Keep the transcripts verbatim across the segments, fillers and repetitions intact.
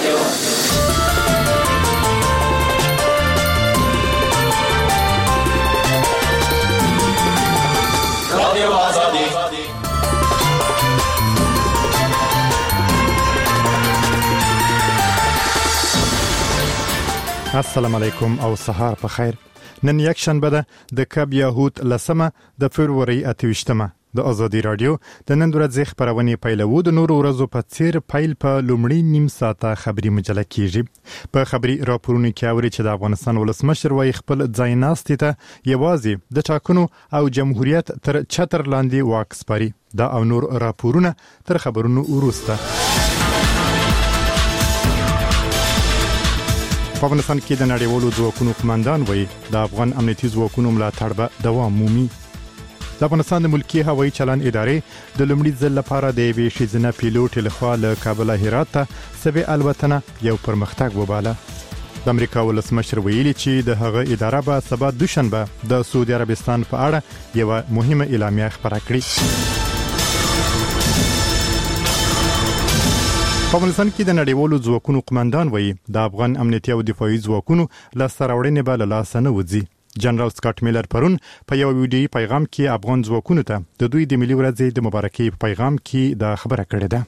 رادیو آزادی. السلام علیکم او سهار په خیر. نن یک شنبه ده د کب یاهود لسمه د فبروري اتویشتمه. د آزادی رادیو د نن ورځې خبرونه پیلوو. د نورو ورځو په څیر پیل په لومړی نیم ساعته خبري مجله کیږي. په خبري راپورونو کې اوري چې د افغانستان ولسمشر وايي خپل ځای ناستې ته یوازې د ټاکنو او جمهوریت تر چتر لاندې واک سپاري. دا او نور راپورونه تر خبرونو وروسته. په افغانستان کې د نړیوالو ځواکونو قومندان وایي د افغان امنیتي ځواکونو ملاتړ به دوام مومي. د افغانستان د ملکی هوایي چلند ادارې د لومړي ځل لپاره د یوې ښځینه پیلوټ لخوا له کابل هرات ته سوي الوتنه یو پرمختګ وباله. د امریکا ولسمشر ویلي چې د هغه اداره به سبا دوشنبه د سعودي عربستان په اړه یو مهمه اعلامیه خپره کړي. په افغانستان کې د نړیوالو ځواکونو قومندان وایي د افغان امنیتي او دفاعي ځواکونو له سرغړونې به له لاسه نه وځي. جنرال سکاټ میلر پرون په یو ویډیوي پیغام کې افغان ځواکونو ته د دوی د ملي ورځې د مبارکۍ په پیغام کې دا خبره کړې ده.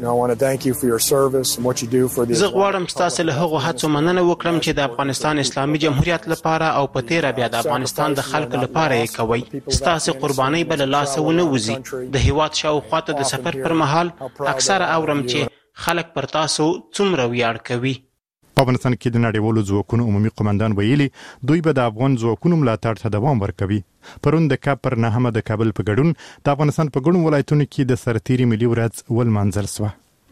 زه غواړم ستاسو له هغو هڅو مننه وکړم چې د افغانستان اسلامي جمهوریت لپاره او په تیره بیا د افغانستان د خلکو لپاره یې کوي. ستاسو قربانۍ به له لاسه ونه وځي. د هیواد شاوخوا ته د سفر پر مهال اکثره اورم چې خلک پر تاسو څومره ویاړ کوي. په افغانستان کې د نړیوالو ځواکونو عمومي قومندان ویلي دوی به د افغان ځواکونو ملاتړ ته دوام ورکوي. پرون د کاپ پر نهمه د کابل په ګډون د افغانستان په ګڼو ولایتونو کې د سرتیري ملي ورځ ولمانځل شوه.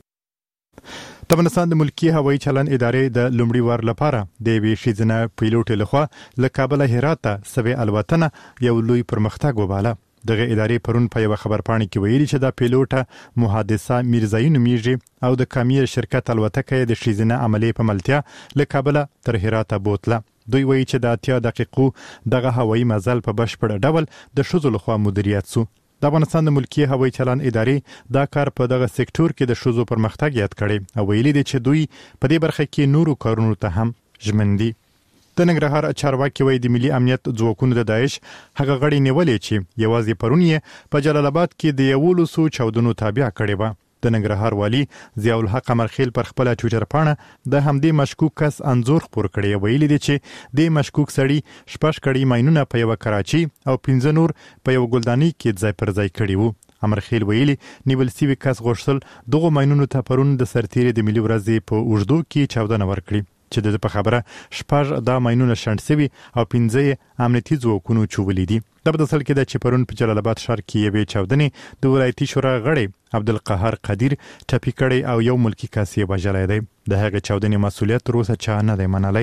د افغانستان د ملکی هوایي چلند ادارې د لومړي وار لپاره د یوې ښځینه پیلوټ لخوا له کابل هرات ته سوي الوتنه یو لوی پرمختګ وباله. دغه ادارې پرون په یو خبرپاڼه کې ویلي چې دا پیلوټه محادثه میرزايي نومیږي او د کامیر شرکت الوتکه د ښځینه عملي په ملتیا له کابل تر هرات بوتله. دوی وایي چې د اتیا دقیقو دغه هوایي مزل په بشپړ ډول د ښځو لخوا مدیریت شو. د افغانستان د ملکی هوایي چلند ادارې دا کار په دغه سکتور کې د ښځو پرمختګ یاد کړي او ویلي دي چې دوی په دې برخه کې نورو کارونو ته هم ژمن دي. د ننګرهار چارواکي وایي د ملي امنیت ځواکونو د داعش هغه غړي نیولې چې یوازې پرون یې په جلال آباد کې د یولسو چاودنو تابع کړي و. د ننګرهار والی ضیاء الحق امرخیل پر خپل ټویټر پاڼه د همدې مشکوک کس انځور خپور کړی. ویلي دی چې د مشکوک سړی شپږ کړي ماینونه په یو کراچي او پنځه نور په یو ګلداني کې ځای پر ځای کړي وو. امرخیل ویلي نیول سوي کس غوښتل دغه ماینونو ته پرون د سرتیري د ملي ورځې په اوږدو کې چاودنه ورکړي چې د په خبره شپږ دا ماینونه شنډ سوي او پنځه امنیتي ځواکونو چولې دي. د بدسل کې د چپرون په جلال آباد ښار کې یوې چاودنې د ولایتي شورا غړي عبدالقهار قدیر ټپي کړی او یو ملکی کاسي وژلی دی. د هغه چاودنې مسؤلیت تر اوسه چا نه دی منلی.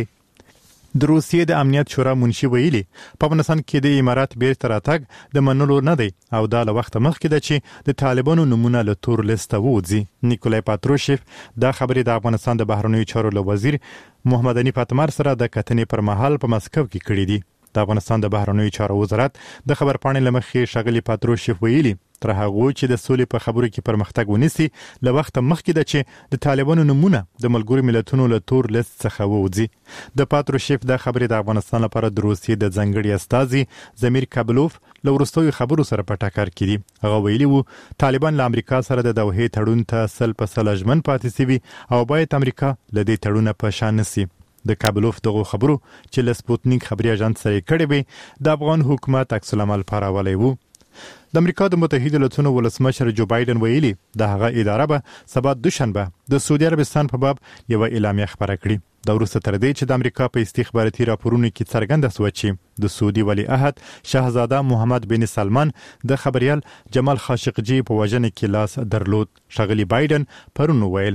د روسیې د امنیت شورا منشي ویلي په افغانستان کې د امارات بیرته راتګ د منلو نه دی او دا له وخت مخکې ده چې د طالبانو نمونه له تور لیسته ووځي. نیکولای پاتروشیف دا خبرې د افغانستان د بهرنیو چارو له وزیر محمد علي فاطمار سره د کتنې پر مهال په مسکو کې کړې دي. د افغانستان د بهرنیو چارو وزارت د خبرپاڼې له مخې ښاغلي پاتروشیف ویلي تر هغه چې د سولې په خبرو کې پرمختګ ونیسي له وخت مخکې ده چې د طالبانو نمونه د ملګرو ملتونو له تور لیست څخه ووځي. د پاتروشیف دا خبرې د افغانستان لپاره د روسیې د ځانګړي استازي زمیر کابلوف له وروستیو خبرو سره په ټکر کې دي. هغه ویلي وو طالبان له امریکا سره د دوحې تړون ته سل په سل ژمن پاتې سوي او باید امریکا له دې تړونه په شا نشي. د کابلوف دغه خبرو چې له سپوتنیک خبري اژانس سره کړي وي د افغان حکومت عکس العمل پاراولی وو. د امریکا د متحده ایالاتونو ولسمشر جو بایدن ویلي د هغه اداره به سبا دوشنبه د سعودي عربستان په باب یو اعلامیه خبره کړي. دا وروسته تر دې چې د امریکا په استخباراتي راپورونو کې څرګنده شوه چې د سعودي ولیعهد شاهزاده محمد بن سلمان د خبريال جمال خاشقجي په وژنه کې لاس درلود. ښاغلي بایدن پرون ویل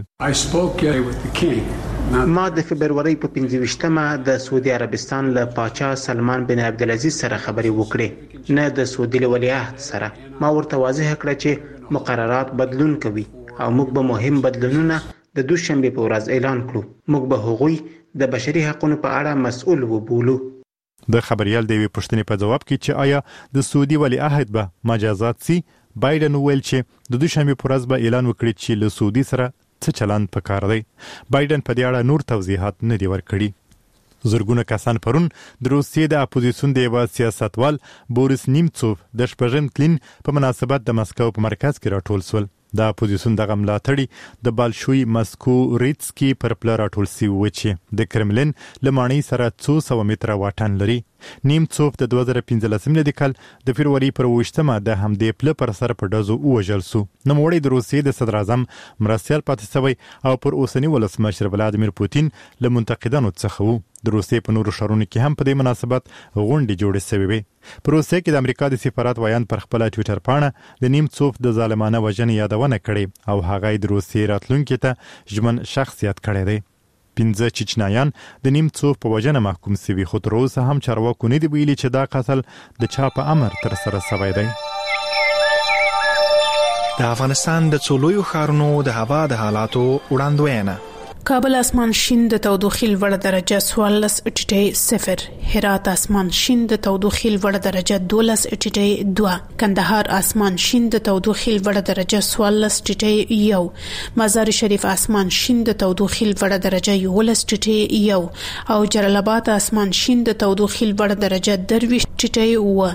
ما د فبرवरी په پنځه ویشتمه د سعودي عربستان له پاچا سلمان بن عبدالعزیز سره خبرې وکړې، نه د سعودي ولیعهد سره. ما ورته واضح کړ چې مقررات بدلون کوي او موږ به مهم بدلونونه د دوشنبه په ورځ اعلان کړو. موږ به هغوی د بشري حقوقو په اړه مسؤل وبولو. د خبريال د وی پښتنې په جواب کې چې آیا د سعودي ولیعهد به مجازات سي، بایدن ویل چې د دوشنبه په ورځ به اعلان وکړي چې له سعودي سره څه چلند پکار دی. بایدن په دې اړه نور توضیحات نه دی ورکړي. زرګونه کسان پرون د روسیې د اپوزیسیون د یو سیاستوال بوریس نیمڅوف د شپږم تلین په مناسبت د مسکو په مرکز کې راټول سول. د اپوزیسیون دغه ملاتړي د بالشوي مسکو ریتسکي پر پله راټول سوي و چې د کرملین له ماڼۍ سره څو سوه متره واټن لري. نیمڅوف د دوه زره پنځلسم د کال د فبروري پر اوویشتمه د همدې پله پر سر په ډزو ووژل سو. نوموړی د روسیې د صدر اعظم مرستیال پاتې سوی او پر اوسني ولسمشر ولادیمیر پوتین له منتقدانو څخه و. د روسیې په نورو ښارونو کې هم په دې مناسبت غونډې جوړې سوې وې. په روسیې کې د امریکا د سفارت وایان پر خپله ټویټر پاڼه د نیمڅوف د ظالمانه وژنې یادونه کړې او هغه یې د روسیې راتلونکي ته ژمن شخصیت کړی دی. پنځه چچنایان د نیمڅوف په وژنه محکوم سوي، خو تر اوسه هم چارواکو نه دي ویلي چې دا قتل د چا په امر ترسره سوی دی. د افغانستان د څو لویو ښارونو د هوا د حالاتو وړاندوینه. کابل اسمان شین د تودوخې لوړه درجه څوارلس ټیټې صفر، هرات اسمان شین د تودوخې لوړه درجه دولس ټیټې دوه، کندهار اسمان شین د تودوخې لوړه درجه څوارلس ټیټې یو، مزار شریف اسمان شین د تودوخې لوړه درجه یولس ټیټې یو او جلال آباد اسمان شین د تودوخې لوړه درجه درویشت ټیټې و.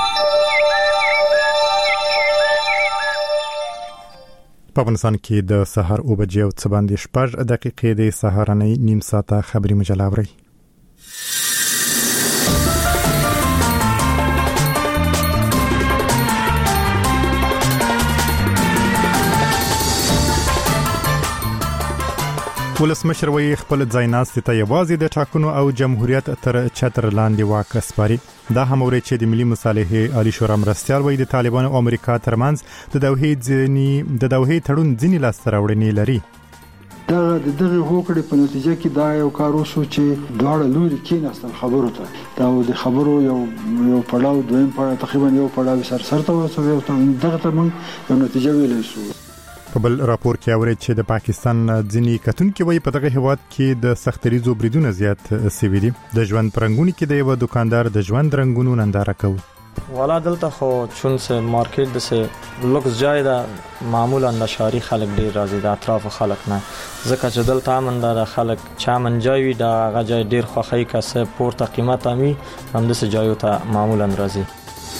په افغانستان کې د سهار اوه بجې او څه باندې شپږ دقیقې د سهارنۍ نیم ساعته خبري مجله اورئ. ولسمشر وایي خپل ځایناستي ته یوازې د ټاکنو او جمهوریت تر چتر لاندې واک سپاري. دا هم اوري چې د ملي مصالحې عالی شورا مرستیال وایي د طالبانو او امریکا ترمنځ د دوحې ځینی د دوحې تړون ځینی لاسته راوړنې لري. دا د دغه هوکړې په نتیجه کې دا یو کار وشو چې دواړه لوري کېناستل خبرو ته. دا د خبرو یو یو پړاو دویم پړاو تقریبا یو پړاو سر سر ته ورسېږي. دغه ته موږ یو نتیجه ویلای شو. په بل راپور کې اوري چې د پاکستان ځینی کتونکو وایي په دغه هیواد کې د سختریزو بریدونو زیات سوي دي. د ژوند پرنګونی کې د یو دکاندار د ژوند رنگونو ننداره کوي. والا دلته خو چون سه مارکیټ د سه لوکس جای دا معمولا د شهري خلک ډیر راځي، د اطراف خلک نه، ځکه چې دلته امن د خلک چا من جای وي دا غجای ډیر خوخی کسه پورته قیمت امي هم د سه جایو ته معمولا راځي.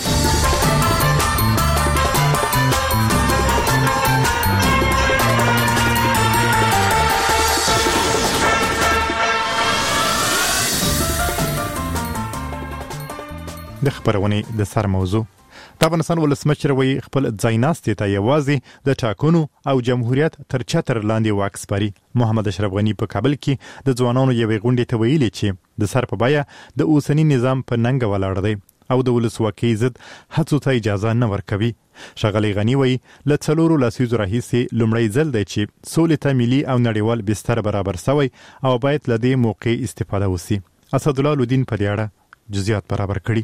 د خبرونې د سر موضوع د افغانستان ولسمشر وایي خپل ځایناستي ته یوازې د ټاکنو او جمهوریت تر چتر لاندې واک سپاري. محمد اشرف غنی په کابل کې د ځوانانو یوې غونډې ته ویلي چې د سر په بیه د اوسنی نظام په ننګ ولاړ دی او د ولسواکۍ ضد هڅو ته اجازه نه ورکوي. ښاغلی غنی وایي له څلورو لسیزو راهیسې لومړی ځل دی چې سولې ته ملي او نړیوال بستر برابر سوی او باید له دې موقع استفاده وسی. اسدالله لودین په دې اړه جزئیات برابر کړي.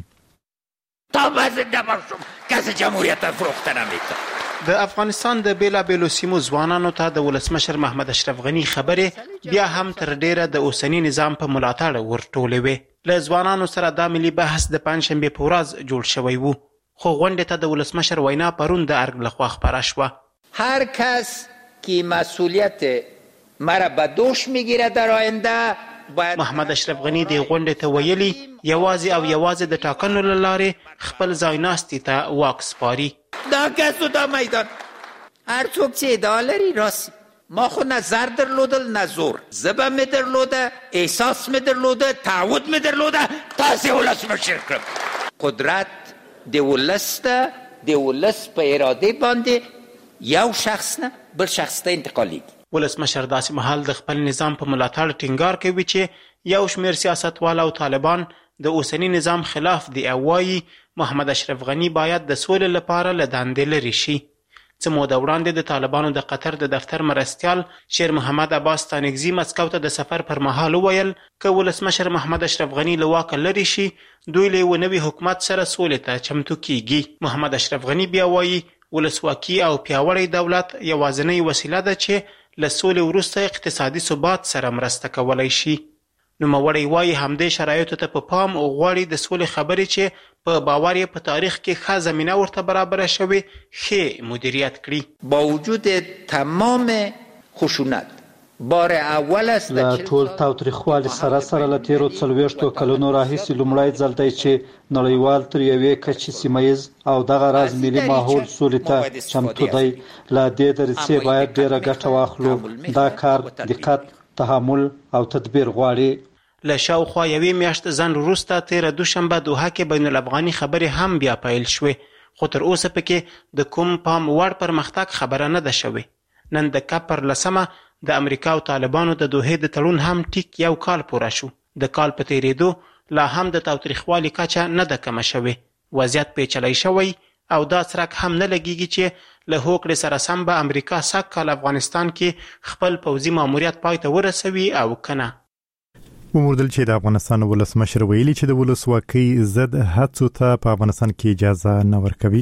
تا زنده باشم کسی جمهوریت فروخته نمیکنه. د افغانستان د بیلابیلو سیمو ځوانانو ته د ولسمشر محمد اشرف غنی خبرې بیا هم تر ډیره د اوسنی نظام په ملاتړ ورټولې وې. له ځوانانو سره دا ملي بحث د پنجشنبې په ورځ جوړ شوی وو، خو غونډې ته د ولسمشر وینا پرون د ارګ لخوا خپره شوه. هر کس که مسئولیت مرا به دوش میگیره در آینده باید. محمد اشرف غنی د غونډې ته ویلي یوازې او یوازې د ټاکنو له لارې خپل ځایناستي ته واک سپاري. دا کسو دا میدان هر څوک چې ادعا لري راسي. ما خو نه زر درلودل نه زور، زبه می درلوده، احساس می درلوده، تعود می درلوده، تاسې ولسمشر کړم. قدرت د ولس ده، د ولس په اراده باندې یو شخص نه بل شخص ته انتقالیږي. ولسمشر داسې مهال د خپل نظام په ملاتړ ټینګار کوي چې یو شمېر سیاستوال او طالبان د اوسنی نظام خلاف دي او وایي محمد اشرف غنی باید د سولې لپاره له دندې لرې شي. څه موده وړاندې د طالبانو د قطر د دفتر مرستیال شیر محمد عباس ستانکزي مسکو ته د سفر پر مهال وویل که ولسمشر محمد اشرف غنی له واکه لرې شي دوی له یوه نوي حکومت سره سولې ته چمتو کیږي. محمد اشرف غنی بیا وایي ولسواکي او پیاوړی دولت یوازینۍ وسیله ده چې له سولې وروسته اقتصادي ثبات سره مرسته کولی شي. نوموړی وایي همدې شرایطو ته په پام غواړي د سولې خبرې چې په باور یې په تاریخ کې ښه زمینه ورته برابره شوې ښې مدیریت کړي. با وجود تمام خشونت بار اول است له ټول تاوتریخوالي سره سره له تیرو څلوېښتو کلونو راهیسې لومړی ځل دی چې نړیوال تر یوې کچې سیمهییز او دغه راز ملي ماحول سولې ته چمتو دی. له دې دریڅې باید ډېره ګټه واخلو. دا کار دقت، تحمل او تدبیر غواړي. له شاوخوا یوې میاشتې ځنډ وروسته تېره دوشنبه دوحه کې بین الافغاني خبرې هم بیا پیل شوې، خو تر اوسه پکې د کوم پام وړ پرمختګ خبره نه ده شوې. نن د کپ پر لسمه د امریکا او طالبانو د دوحې د تړون هم ټیک یو کال پوره شو. د کال په تېرېدو لا هم د تاوتریخوالي کچه نه ده کمه شوې. وضعیت پیچلی شوی او دا څرک هم نه لګیږي چې له هوکړې سره سم به امریکا سږ کال افغانستان کې خپل پوځي ماموریت پای ته ورسوي او کنه. وموندل چې د افغانستان ولسمشر ویلي چې د ولسواکۍ ضد هڅو ته په افغانستان کې اجازه نه ورکوي.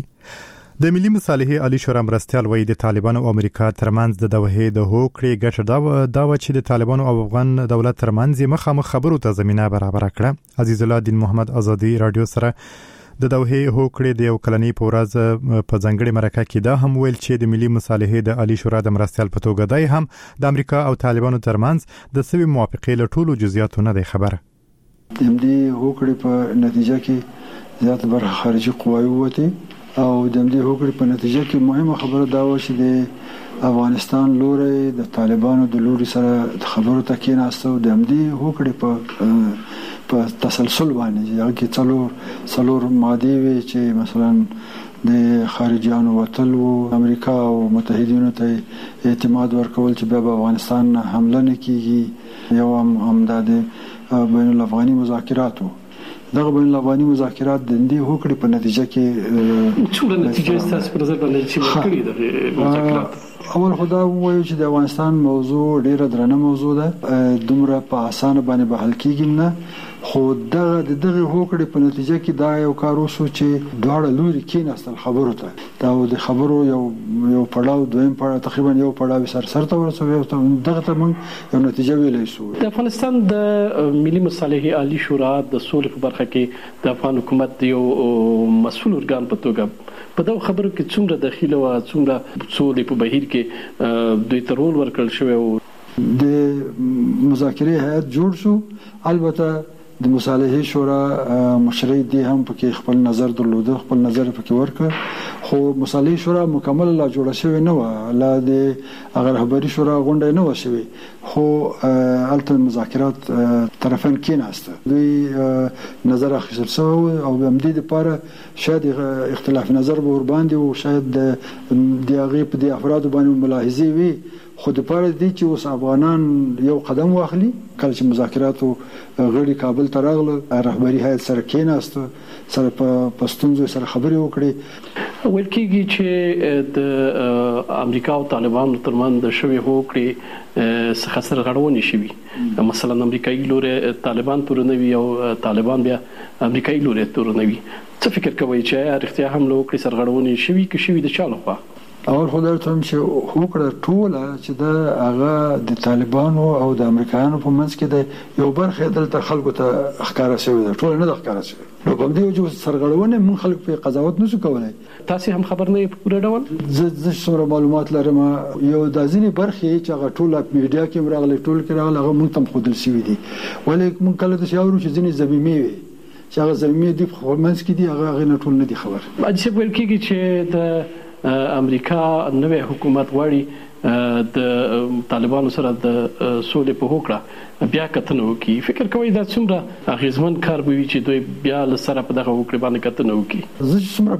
د ملي مصالحې عالی شورا مرستیال وایي د طالبانو او امریکا ترمنځ د دوحې د هوکړې ګټه دا دا و چې د طالبانو او افغان دولت ترمنځ مخامخ خبرو ته زمينه برابر کړه. عزیز الله دین محمد ازادي رادیو سره د دوحې هوکړې د یو کلنۍ په ورځ په ځنګړې مرکه کې دا هم ویل چې د ملي مصالحې د عالی شورا د مرستیال په توګه دی هم د امریکا او طالبانو ترمنځ د سوي موافقې له ټولو جزئیاتو نه دی خبره. د دې هوکړې په نتیجه کې زیات برخه خارجي قواوی وته او د دې هوکړې په نتیجه کې مهمه خبره دا و چې د افغانستان لوري د طالبانو د لوري سره خبرو ته کېناستو. د دې هوکړې په په تسلسل باندې هغه کې څلور څلور ماده وي چې مثلا د خارجيانو وتل او امریکا او متحدینو ته اعتماد ورکول چې به افغانستان حمله نه کیږي. یو هم همداد بین الافغاني مذاکراتو دغه بین الافغاني مذاکرات د دې هوکړې په نتیجه کې څومره نتیجه ستاسو پر نظر باندې چې ورکړي د مذاکرات؟ اول خدا وایو چې د افغانستان موضوع ډیره درنه موضوع ده، دومره په اسانه باندې به حل کیږي نه. خو دغه د دغه هوکړې په نتیجه کې دا یو کار وشو چې دواړه لوري کېناستل خبرو ته. دا د خبرو یو یو پړاو دویم پړاو تقریبا یو پړاو سر سر ته ورسوي او دغه ته موږ یو نتیجه ویلې شو. د افغانستان د ملي مصالحې عالی شورا د سولې په برخه کې د افغان حکومت یو مسؤل ارګان په توګه په دا خبرو کې څومره دخیله او څومره سولې په بهیر کې دوی ته رول ورکړل شوی او د مذاکرې هیئت جوړ شو. البته د مصالحې شورا مشري دي هم پکې خپل نظر درلود، خپل نظر پکې ورکړ، خو مصالحې شورا مکمل لا جوړه شوی نه و، لا د هغه رهبري شورا غونډه نه و شوی، خو الته مذاکرات طرفین کېناسته. دوی نظر اخیستل شو او هم دې لپاره شاید اختلاف نظر به ور باندې او شاید د هغه په دې افراد باندې ملاحظه وي، خو د پاره دي چې اوس افغانان یو قدم واخلي. کله چې مذاکراتو غړي کابل ته راغله، رهبري هیئت سره کېناسته، سره په پښتونځو سره خبرې وکړي. ویل کېږي چې د امریکا او طالبانو ترمنځ د شوی هوکړې څخه سرغړونې شوي، مثلا امریکایي لوري طالبان تورنوي او طالبان بیا امریکایي لوري تورنوي. څه فکر کوئ چې اړتیا هم له هوکړې سرغړونې شوي که شوي د چا لخوا؟ اول خو درته هم چې هوکړه ټوله چې د هغه د طالبانو او د امریکایانو په منځ کې د یو برخه دلته خلکو ته ښکارا شوی ده، ټوله نه ده ښکارا شوی. نو په دې وجه سرغړونه موږ خلک په قضاوت نشو کولای. تاسو هم خبر نه یې پوره ډول؟ زه زه څومره معلومات لرم یو د ځینې برخې چې هغه ټوله میډیا کې راغلي، ټول کې راغلي، هغه موږ تم خودل شوی دي، ولې موږ کله د شاورو چې ځینې زمینه وي چې هغه زمینه دی په منځ کې دي، هغه هغه نه ټول نه دي خبر. اجازه ویل کېږي چې د امریکا نوې حکومت غواړي د طالبانو سره د سولې په هوکړه بیا کتنه وکړي. فکر کوي دا څومره اغیزمن کار به وي چې دوی بیا له سره په دغه هوکړه باندې کتنه وکړي؟ زه څومره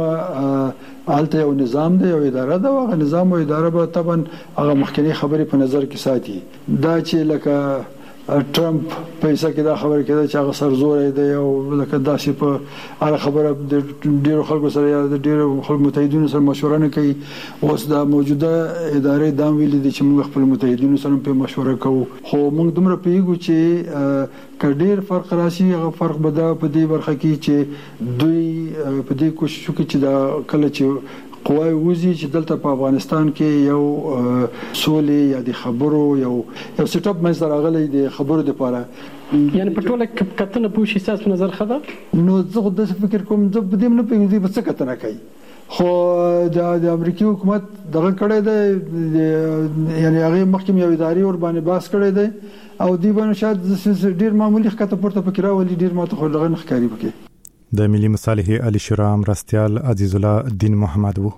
پیغام آلته یو نظام دی، یو اداره ده، هغه نظام او اداره به طبعا هغه مخکنی خبرې په نظر کې ساتي. دا چې لکه ټرمپ پیسې کې دا خبره کېده چې هغه سرزوري دی او لکه داسې په هغه خبره د ډیرو خلکو سره یا د ډیرو خلکو متحدینو سره مشوره نه کوي. اوس دا موجوده ادارې دا ویلي دي چې موږ خپل متحدینو سره په مشوره کوو، خو موږ دومره پیګو چې کډیر فرق راشي. هغه فرق به دا په دې برخه کې چې دوی په دې کوشش کوي چې دا کله چې قوای وزي چې دلته په افغانستان کې یو سولې یا د خبرو یو یو سیټ اپ مې سره غلې د خبرو لپاره، یعنی په ټوله کتنه پوښي تاسو نظر خدا. نو زه د فکر کوم زه په دې نه پیږم چې څه کتنه کوي، خو د امریکای حکومت دغه کړی دی یعنی هغه محکمه یو اداري ور باندې باس کړی دی او دی باندې شاید ډیر معمولی خطه پورته پکې راولي ډیر ماته خو لغه نخکاری پکې د ملي مصالحې علي شرام رستيال عزیز الله الدین محمد وو.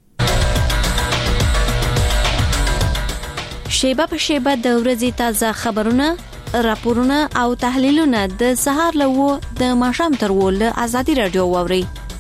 شیبه په شیبه د ورځې تازه خبرونه، راپورونه او تحلیلونه د سهار لوو د ماښام تر ول ازادي رادیو ووري.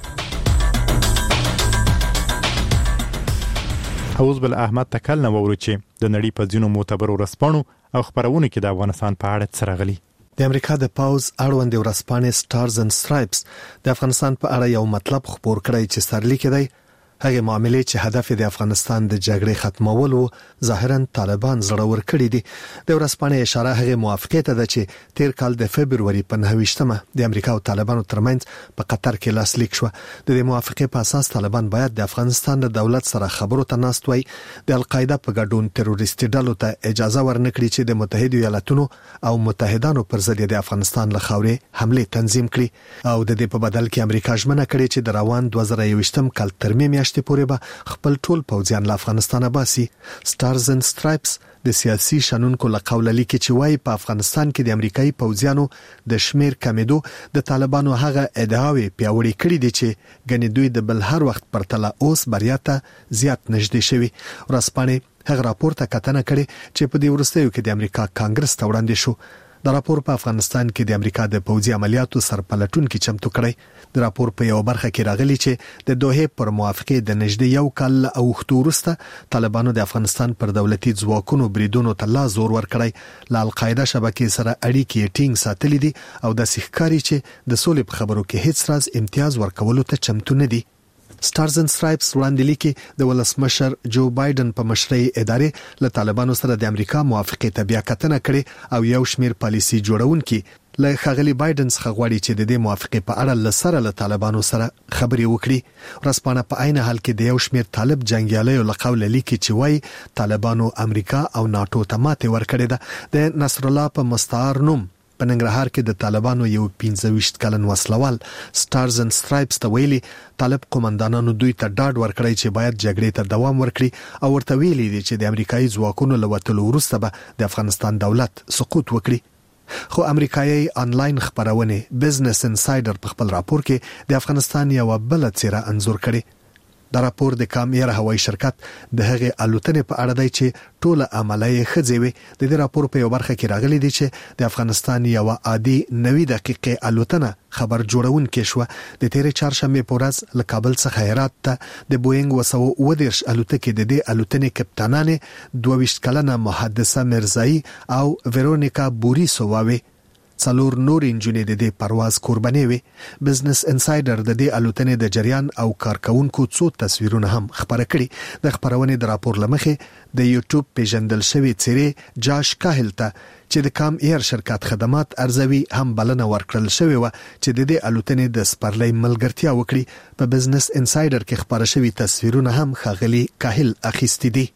اوس بل احمد تکل نو ورو چې د نړۍ په ځینو معتبرو رسپانو او خبرونه کې د افغانستان په اړه څرغلي. د امریکا د پاوز اړوند ورسپانې سټارز اند سټرایپس د افغانستان په اړه یو مطلب خبر کړی چې سرلی کې دی هغه معاملې چې هدف د افغانستان د جګړې ختمول وو ظاهرا طالبان زړور کړی دي. د ورسپانې اشاره هغه موافقت ده چې تیر کال د فبرवरी په نهه د امریکا او طالبانو ترمنځ په قطر کې لاسلیک شو. د دې موافقې په اساس طالبان باید د افغانستان د دولت سره خبرو ته ناست وي، د القاعده په ګډون تروریستي ډلو ته اجازه ورنکړي چې د متحده ایالاتونو او متحدانو پر ضد د افغانستان له خاورې حمله تنظیم کړي او د دې په بدل کې امریکا ژمنه کړې چې د روان دوه زره یوویشتم کال ترمیم شته پورې به خپل ټول پوځیان له افغانستان باسي. سټارز اند سټرایپس د سیاسي شنونکو له قوله لیکي چې وايي په افغانستان کې د امریکایي پوځیانو د شمیر کمیدو د طالبانو هغه ادعاوې پیاوړې کړې دي چې ګنې دوی د بل هر وخت پرتله اوس بریا ته زیات نږدې شوي. ورسپانې هغه راپور ته کتنه کړې چې په دې وروستیو کې د امریکا کانګرس ته وړاندې شو. د راپور په افغانستان کې د امریکا د پوځي عملیاتو سرپلټونکو چمتو کړی. د راپور په یو برخه کې راغلی چې د دوحه پر موافقه د نږدې یو کال او وختورسته طالبانو د افغانستان پر دولتي ځواکونو بریدونو ته لا زور ور کړی. ل القاعده شبکې سره اړیکې ټینګ ساتلې دي او د سحکاري چې د سولې په خبرو کې هیڅ راز امتیاز ورکولو ته چمتو نه دي. سټارز اند سټرایپس وړاندې لیکي د ولسمشر جو بایدن په مشرۍ ادارې له طالبانو سره د امریکا موافقه ته بیا کتنه کړي او یو شمیر پالیسي جوړونکي له خغلی بایدن څخه غواړي چې د دې موافقه په اړه لسره له طالبانو سره خبري وکړي. ورسپانه په عین حال کې د یو شمیر طالب جنگیالیو له قوله لیکي چې وايي طالبانو امریکا او ناتو ته ماته ورکړې ده. د نصر الله په مستعار نوم په ننګرهار کې د طالبانو یو پنځه ویشت کلن وسلوال سټارز اند سټرایپس ته ویلي طالب قومندانانو دوی ته ډاډ ورکړی چې باید جګړې ته دوام ورکړي او ورته ویلي دي چې د امریکایي ځواکونو له وټلو وروسته به د افغانستان دولت سقوط وکړي. خو امریکایي انلاین خبرونه بزنس انسایډر په خپل راپور کې د افغانستان یو بل څیره انزور کړي. دا راپور د کامیر هوایي شرکت د هغه الوتنې په اړه دی چې ټوله عملیه خځوي. د دې راپور په یو برخه کې راغلي دي چې د افغانستان یو عادي نوي دقیقې الوتنه خبر جوړون کې شو. د تیرې چهارشنبه په ورځ له کابل څخه هرات ته د بوئنګ وسو ودرش الوتکې د دې الوتنې کپټانانه دوه ویشت کلنه محدثه مرزایی او ویرونیکا بوریسووا څلور نور انجنیر د دې پرواز قرباني وي. بزنس انسایډر د دې الوتنې د جریان او کارکونکو څو تصویرونه هم خبره کړي. د خبرونې د راپور لمخې د یوټیوب پیژندل شوی څیرې جاش کاهل ته چې د کام ایر شرکت خدمات ارزوي هم بلنه ورکړل شوی و چې د دې الوتنې د سپرلۍ ملګرتیا وکړي. په بزنس انسایډر کې خبره شوی تصویرونه هم خاغلی کاهل اخیستي دي.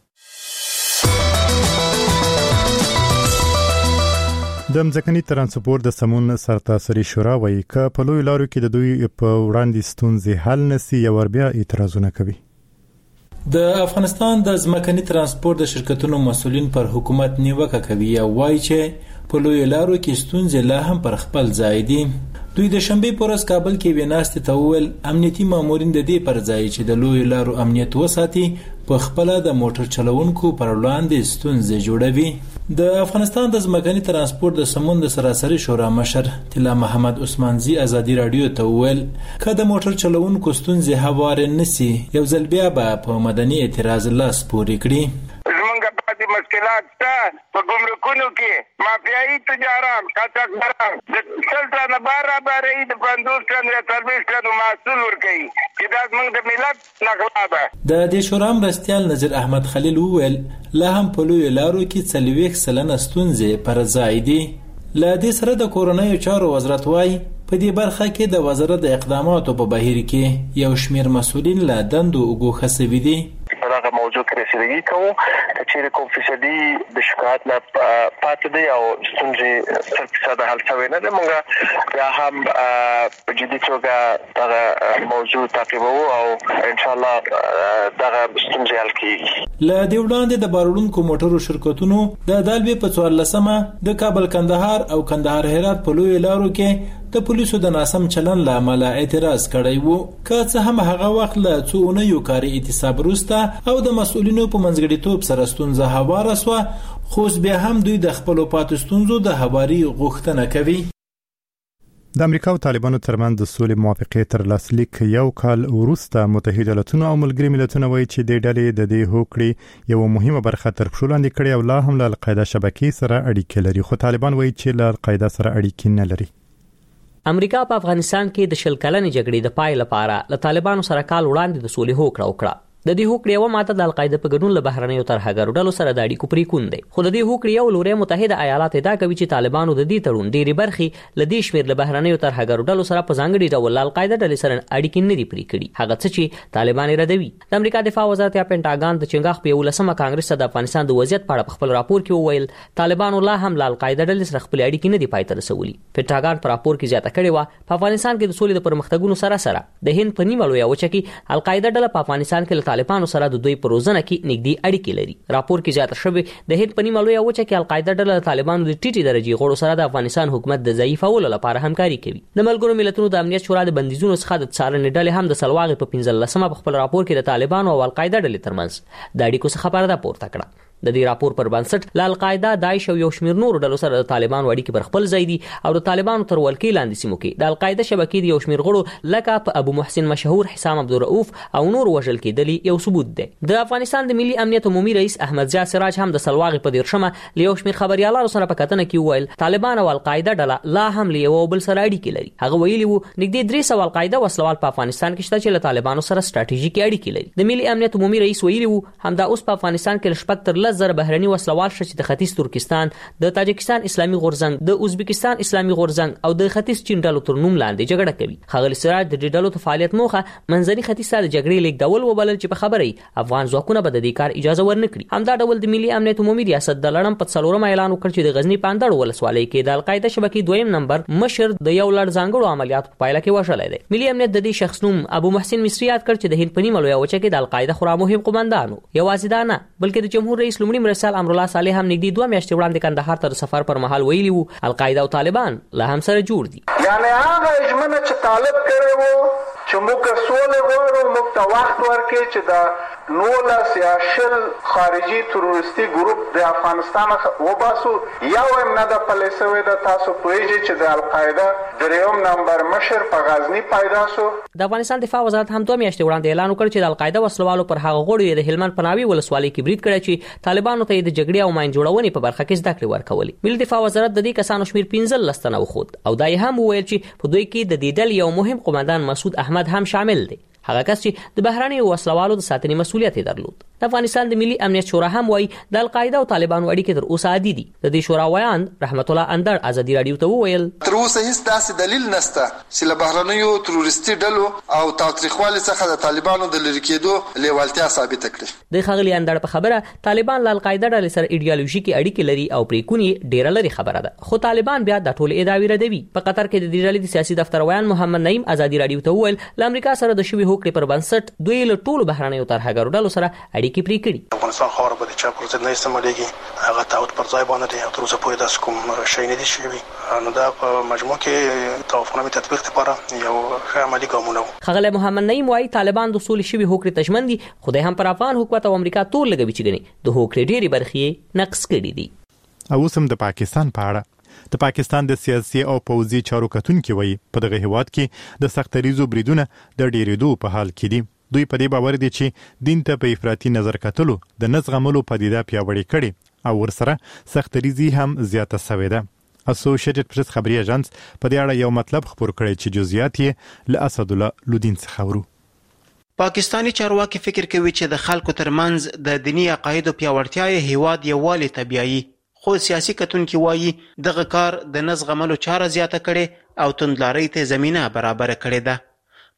د مځکني ترانسپورت د سمون سرتاسري شورا وایي ک په لوی لارو کې د دوی په وړاندې ستونزې حل نسی یو بیا اعتراضونه کوي. د افغانستان د ځمکني ترانسپورت د شرکتونو مسولین پر حکومت نیوکه کوي او وایي چې په لوی لارو کې ستونزې لا هم پر خپل ځای دي. دوی د شنبه په ورځ کابل کې ویناست تول امنیتي مامورین د دې پر ځای چې د لوی لارو امنیت وساتي په خپل د موټر چلوونکو پر وړاندې ستونزې جوړوي. د افغانستان د ځمکني ترانسپورت د سمون د سراسري شورا مشر طلا محمد عثمانزي ازادي رادیو ته ویل کله د موټر چلوونکو ستونزې هوار نسی یو ځل بیا په مدني اعتراض لاس پورې کړي. مشکلات شته په ګمرکونو کې مافیایي تجاران کاټکبران د څلته نه بار بارې د پندوس ټن یا څلوېښت ټن محصول ورکوي چې دا زموږ د ملت نغلا ده. د دې شورا مرستیال نظیر احمد خلیل وویل لا هم په لوی لارو کې څلوېښت سلنه ستونزې پر ځای دي. له دې سره د کورنیو چارو وزارت وايي په دې برخه کې د وزارت د اقداماتو په بهیر کې یو شمیر مسؤلین له دندو وګوښه سوي دي. هغه موضوع کې رسیدګي کوو چې کوم فیصدي د شکایت نه پاتې دی او ستونزې صد فیصد حل شوی نه ده. موږ بیا هم په جدي توګه دا موضوع تعقیبوو او ان شاء الله دا ستونزې حل کیږي. له دې وړاندې د بارولونکو موټرو شرکتونو د دالبې په څوارلسمه د کابل کندهار او کندهار هرات په لوی لارو کې د پولیسو د ناسم چلن له امله اعتراض کړی وو. که څه هم هغه وخت له څو اونیو کاري اعتصاب وروسته او د مسؤلینو په منځګړیتوب سره ستونزه هواره سوه، خو بیا هم دوی د خپلو پاتې ستونزو د هواري غوښتنه کوي. د امریکا او طالبانو ترمنځ د سولې موافقې تر لاسلیک یو کال وروسته متحده ایالاتونو او ملګري ملتونه وایي چې د ډلې د دې هوکړې یو مهمه برخه تر پښو لاندې کړې او لا هم له القاعده شبکې سره اړیکې لري، خو طالبان وایي چې له القاعده سره اړیکې نه لري. امریکا په افغانستان کې د شل کلنې جګړې د پای لپاره له طالبانو سره کال وړاندې د سولې هوکړه وکړه. د دې هوکړې یو ماده د القاعده په ګډون له بهرنیو ترهګرو ډلو سره د اړیکو پرې کون دی، خو د دې هوکړې یو لوري متحده ایالات ادعا کوي چې طالبانو د دې تړون ډېری برخې له دې شمیر له بهرنیو ترهګرو ډلو سره په ځانګړي ډول له القاعده ډلې سره اړیکې نه دي پرې کړي، هغه څه چې طالبان یې ردوي. د امریکا دفاع وزارت یا پینټاګان د چنګاخ په یولسمه کانګرس د افغانستان د وضعیت په اړه په خپل راپور کې وویل طالبانو لا هم له القاعده ډلې سره خپل اړیکې نه دي پای ته رسولي. پینټاګان په راپور کې زیاته کړې و په افغانستان کې د سولې د پرمختګونو سره سره د هند په نیمه لویه وچه کې القاعده ډله په افغانستان کې له طالبانو سره د په روزنه کې نږدې اړیکې لري. راپور کې زیاته شوی د هند په نیمه لویه وچه کې القاعده ډله طالبانو د ټیټي درجه غړو سره د افغانستان حکومت د ضعیفولو لپاره همکاري کوي. د ملګرو ملتونو د امنیت شورا د بندیزونو څخه د څارنې ډلې هم د سلواغې په پنځلسمه په خپل راپور کې د طالبانو او القاعده ډلې ترمنځ د اړیکو څخه پرده پورته کړه. د دې راپور پر بنسټ له القاعده، داعش او یو شمېر نور ډلو سره د طالبانو اړیکې پر خپل ځای دي او د طالبانو تر ولکې لاندې سیمو کې د القاعده شبکې د یو شمېر غړو لکه په ابو محسن مشهور، حسام عبدالرؤوف او نور وژل کېدلي یو ثبوت دی. د افغانستان د ملي امنیت عمومي رئیس احمد ضیاء سراج هم د سلواغې په دیرشمه له یو شمېر خبريالانو سره په کتنه کې وویل طالبان او القاعده ډله لا هم له یو بل سره اړیکې لري. هغه ویلي وو نږدې درې سوه القاعده وسلوال په افغانستان کې شته چې له طالبانو سره ستراتیژیکي اړیکې لري. د ملي امنیت عمومي رئیس ویلي وو همدا اوس په افغانستان کې شپږ تر لس زره بهرني وسلوال چې د ختیځ ترکستان، د تاجکستان اسلامي غورځنګ، د ازبکستان اسلامي غورځنګ او د ختیځ چین ډلو تر نوم لاندې جګړه کوي. ښاغلي سراج د دې ډلو د فعالیت موخه منځني ختیځ ته د جګړې لیږدول وبلل چې په خبرې افغان ځواکونه به د دې کار اجازه ورنکړي. همدا ډول د ملي امنیت عمومي ریاست د لړم په څلورم اعلان وکړ چې د غزنی په اندړ ولسوالۍ کې د القاعده شبکې دویم نمبر مشر د یو لړ ځانګړو عملیاتو په پایله کې وژلی دی. ملي امنیت د دې شخص نوم ابو محسن مصری یاد کړ چې د هند په نیمه لویه وچه کې د القاعده خورا مهم قومندان و. یوازې دا نه بلکې د جمهور رئیس لومړي مرسل امرالله صالح هم نږدې دوه میاشتې وړاندې کندهار ته د سفر پر مهال ویلي وو القاعده او طالبان لا هم سره جوړ دي. یعنی هغه اجمنه چې طالب کړی وو چې موږ سولې غواړو، موږ ته وخت ورکړي چې د نولس یا شل خارجي تروریستي ګروپ د افغانستان وباسو. یو هم نه د پلې سوی د تاسو پوهیږئ چې د القاعده دریم نمبر مشر په غزنی پیدا شو. د افغانستان دفاع وزارت هم دوه میاشتې وړاندې اعلان وکړ چې د القاعده وسلوالو پر هغه غړو د هلمند په ناوې ولسوالۍ کې برید کړی چې طالبانو ته د جګړې او ماین جوړونې په برخه کې زده کړې ورکولې. ملي دفاع وزارت د دې کسانو شمیر پنځلس تنه وښود او دا یې هم وویل چې په دوی کې د دې ډلې یو مهم قومندان مسعود احمد هم شامل دی، هغه کس چې د بهرنیو وسلوالو د ساتنې مسؤلیت یې درلود. د افغانستان د ملي امنیت شورا هم وایي د القاعده او طالبانو اړیکې تر اوسه عادي دي. د دې شورا ویان رحمت الله اندړ ازادي راډیو ته وویل تر اوسه هیڅ داسې دلیل نشته چې له بهرنیو تروریستي ډلو او تاوتریخوالي څخه د طالبانو د لری کېدو لیوالتیا ثابت کړي. د ښاغلي اندړ په خبره طالبان له القاعده ډلې سره ایډیالوژیکي اړیکې لري او پرې کونی ډیره لري خبره ده، خو طالبان بیا د ټول ادعاوی ردوي. په قطر کې د دې ډلې د سیاسي دفتر ویان محمد نعیم ازادي راډیو ته وویل له امریکا سره د شوی هوکړې پر بنسټ دوی له ټولو بهرنیو ترهګرو ډلو سره اړیکې پرې کړي. افغانستان خاور به د چا پر ضد نه استعمالېږي، هغه تعهد پر ځای باندې دی او تر اوسه پورې داسې کوم شی نه دي شوي. نو دا په مجموع کې توافقنامې تطبیق لپاره یو ښه عملي ګامونه وو. ښاغلی محمد نعیم وایي طالبان د سولې شوي هوکړې ته ژمن دي، خو دی هم پر افغان حکومت او امریکا تور لګوي چې ګنې د هوکړې ډېرې برخې یې نقض کړي دي. او اوس هم د پاکستان په اړه د پاکستان د سیاسي او پوځي چارو کتونکي وایي په دغه هیواد کې د سختریزو بریدونه د ډېرېدو په حال کې دي. دوی په دې باور دي چې دین ته په افراطي نظر کتلو د نزغملو پدیده پیاوړې کړي او ورسره سختریزي هم زیاته شوې ده. اسوسییټډ پریس خبري اژانس په دې اړه یو مطلب خبر کړی چې جزئیات یې له اسد الله لودین څخه ورو. پاکستانی چارواکي فکر کوي چې د خلکو ترمنځ د دینی عقایدو پیاوړتیا یې هیواد یووالي ته بیایي، خو سیاسي کتونکي وایي دغه کار د نزغملو چاره زیاته کړي او توندلارۍ ته زمینه برابره کړې ده.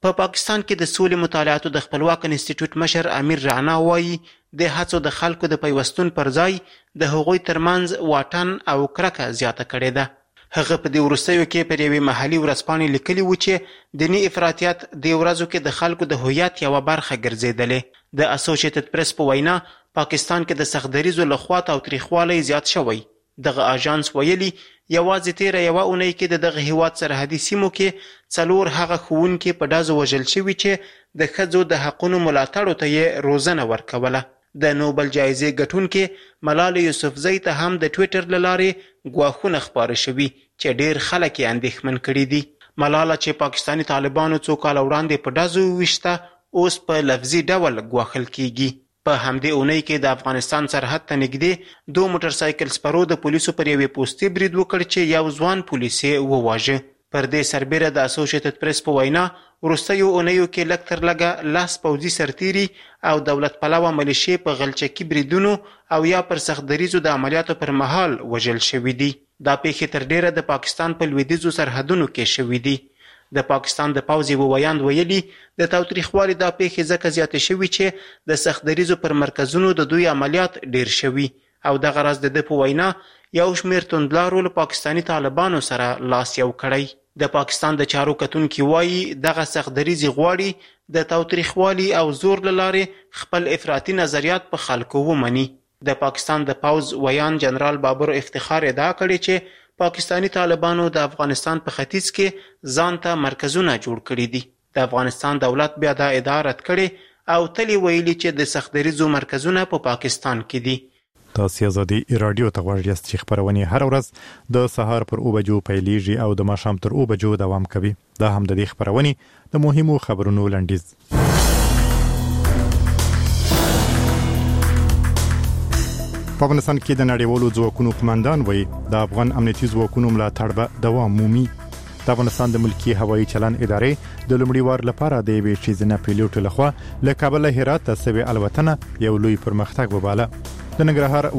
په پا پاکستان کې د سولې مطالعاتو د خپلواک انسټیټیوټ مشر امیر رانا وایي د هڅو د خلکو د پیوستون پر ځای د هغوی ترمنځ واټن او کرکه زیاته کړې ده. هغه په دې وروستیو کې پر یوې محلي ورځپاڼې لیکلي و چې دیني افراطیت د ورځو کې د خلکو د هویت یوه برخه ګرځېدلې. د اسوسییټډ پریس په وینا پاکستان کې د سختدریزو له خوا تاوتریخوالی زیات شوی. دغه اژانس ویلي یوازې تیره یوه اونۍ کې د دغه هیواد سرحدي سیمو کې څلور هغه ښوونکي په ډزو وژل شوي چې د ښځو د حقونو ملاتړو ته یې روزنه ورکوله. د نوبل جایزې ګټونکې ملالې یوسفزۍ ته هم د ټویټر له لارې ګواښونه خپاره شوي چې ډېر خلک یې اندېښمن کړي دي. ملاله چې پاکستاني طالبانو څو کاله وړاندې په ډزو وویشته اوس په لفظي ډول ګواښل کیږي. په همدې اونۍ کې د افغانستان سرحد ته نږدې دوه موټر سایکل سپرو د پولیسو پر یوې پوستې برید وکړ چې یو ځوان پولیس یې وواژه. پر دې سربیره د اسوسییټډ پریس په وینا وروستیو اونیو کې لږ تر لږه لس پوځي سرتیري او دولت پلوه ملیشې په غلچکي بریدونو او یا پر سختدریزو د عملیاتو پر مهال وژل شوي دي. دا پیښې تر ډیره د پاکستان په لویدیځو سرحدونو کې شوي دي. د پاکستان د پوځ یوه ویاند ویلي د تاوتریخوالي دا پیښې ځکه زیاتې شوي چې د سختدریزو پر مرکزونو د دوی عملیات ډیر شوي او دغه راز د ده په وینا یو شمېر توندلارو له پاکستاني طالبانو سره لاس یو کړی. د پاکستان د چارو کتونکي وایي دغه سختدریزې غواړي د تاوتریخوالي او زور له لارې خپل افراطي نظریات په خلکو ومني. د پاکستان د پوځ ویاند جنرال بابر افتخار ادعا کړې چې پاکستاني طالبانو د افغانستان په ختیځ کې ځان ته مرکزونه جوړ کړي دي. د افغانستان دولت بیا دا ادعا رد کړې او تل ویلي چې د سختدریزو مرکزونه په پاکستان کې دي. تاسو آزادي رادیو ته غواړئ چې خبرونه هر ورځ د سهار پر او بجو پیلیږي او د ماښام تر او بجو دوام کوي. دا هم د دې خبرونه د مهمو خبرونو لنډیز. په افغانستان کې د نړیوالو ځواکونو قومندان وایي د افغان امنیتي ځواکونو ملاتړ به دوام مومي. د افغانستان د ملکی هوایي چلن ادارې د لومړي وار لپاره د یوې ښځینه پیلوټ لخوا له کابل هرات ته سوي الوتنه یو لوی پرمختګ وباله. د ننګرهار